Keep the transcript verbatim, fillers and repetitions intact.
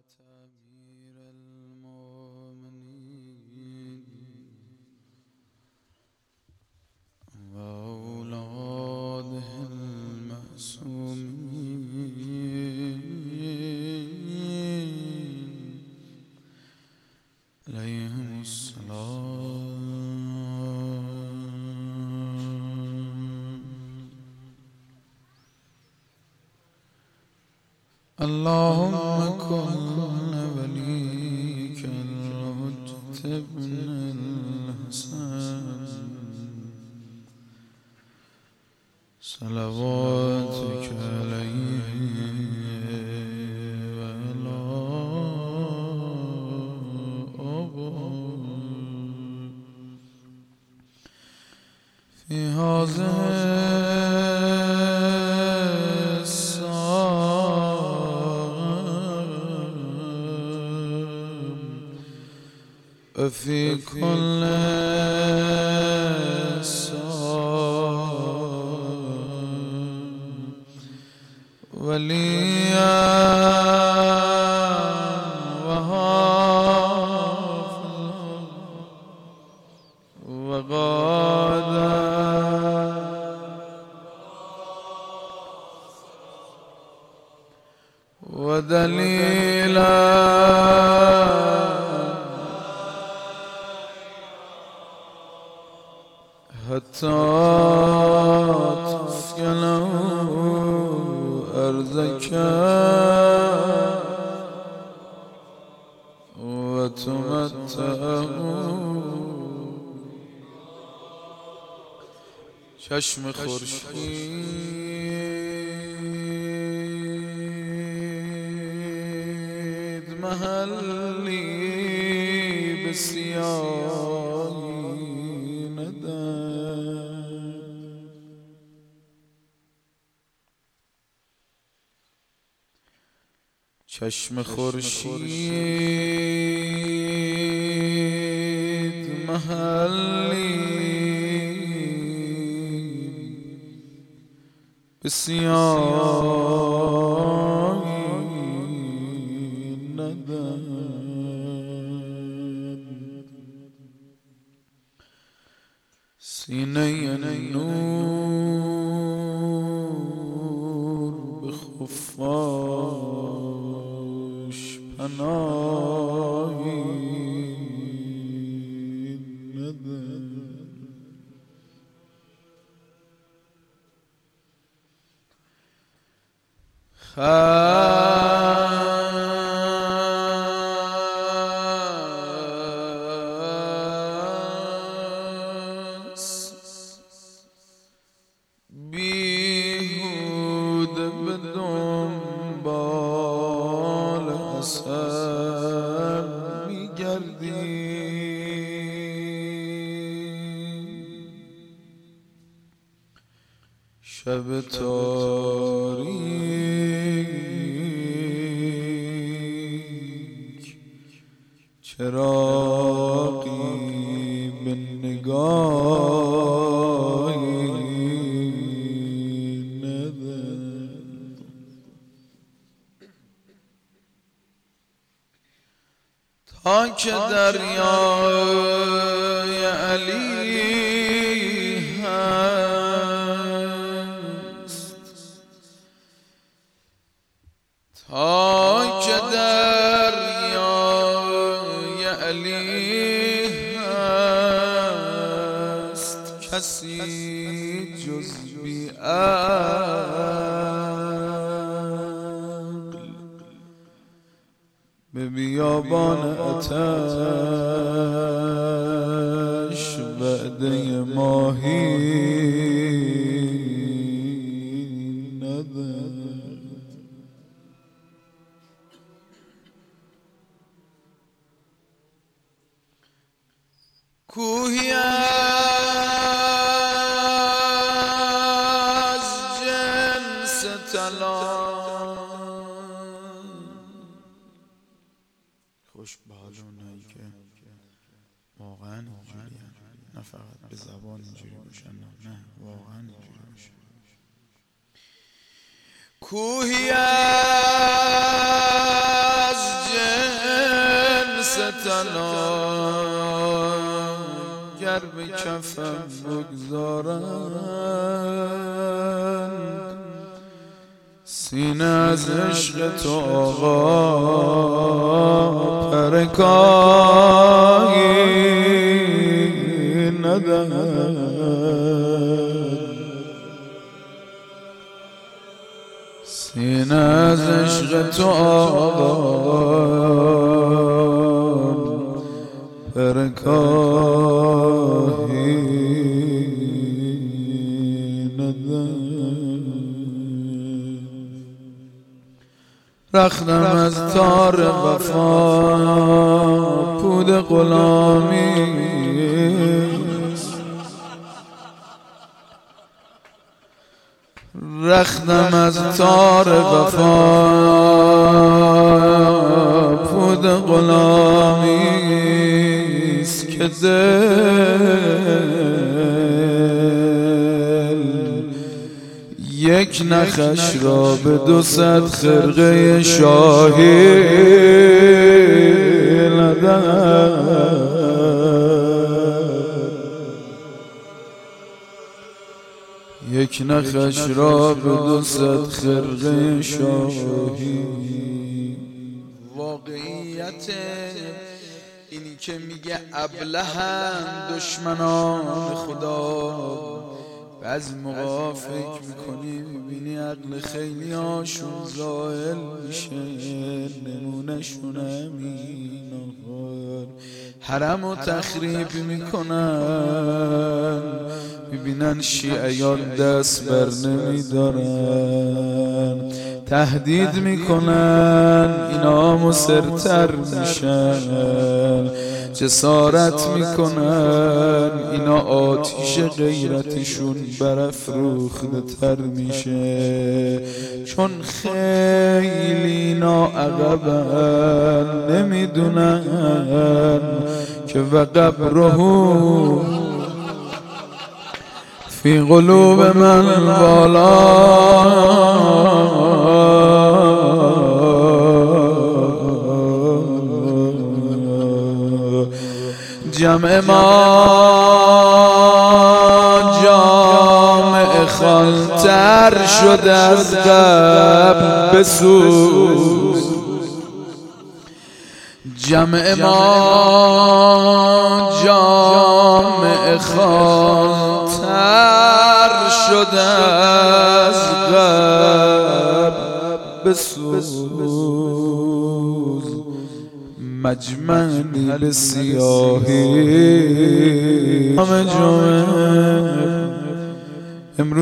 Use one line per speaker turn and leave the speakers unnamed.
أمير المؤمنين وأولاده المعصومين عليهم السلام. اللهم كن وليك الحجة ابن الحسن صلواتك عليه وعلى آبائه في هذه وفي كل صام وليا وحافظا وغادا ودليلا حتى تسكنه أرضك وتمتعه چشم خورشید محلی بسیاری ندهد چشم خورشید محلی بسیاری ندهد سینه نور به خفاش پناهی ندهد خست بیهوده به دنبال اثر میگردی شب تاریک چراغی به نگاهی ندهد تا که دریای علی تا که دریای علی هست کسی جز بی عقل به بیابان آتش وعده ماهی ندهد کوهی از جنس طلا خوش به حال اونایی که واقعا اینجوری نه فقط به زبان اینجوری باشن، نه واقعا اینجوری باشن. کوهی از به کفم بگذارند، سینه از عشق تو آقا پرکایی ندهد. سینه از عشق تو آقا پرکایی ندهد. رختم از تار وفا پود غلامی، رختم از تار وفا پود غلامی است که دل یک نخش را به دو صد خرقه شاهی ندهد. یک نخش را به دو صد خرقه شاهی. واقعیت اینی که میگه ابله‌اند دشمنان خدا، بعضی موقع فکر میکنی میبینی عقل خیلی هاشون زائل میشه، نمونهشون همین حرم و تخریب میکنن، میبینن شیعیان دست بر نمیدارن، تهدید میکنن اینا مصرتر میشن، جسارت میکنن اینا آتیش غیرتشون برافروخته تر میشه، چون خیلی ناعقبن نمیدونن که و قبره فی قلوب من والا. جمع ما جامع خالتر شده از قبل بسوز، جمع ما جامع خالتر شده از قبل بسوز، مجمعنی به سیاهی همه جمعه امروز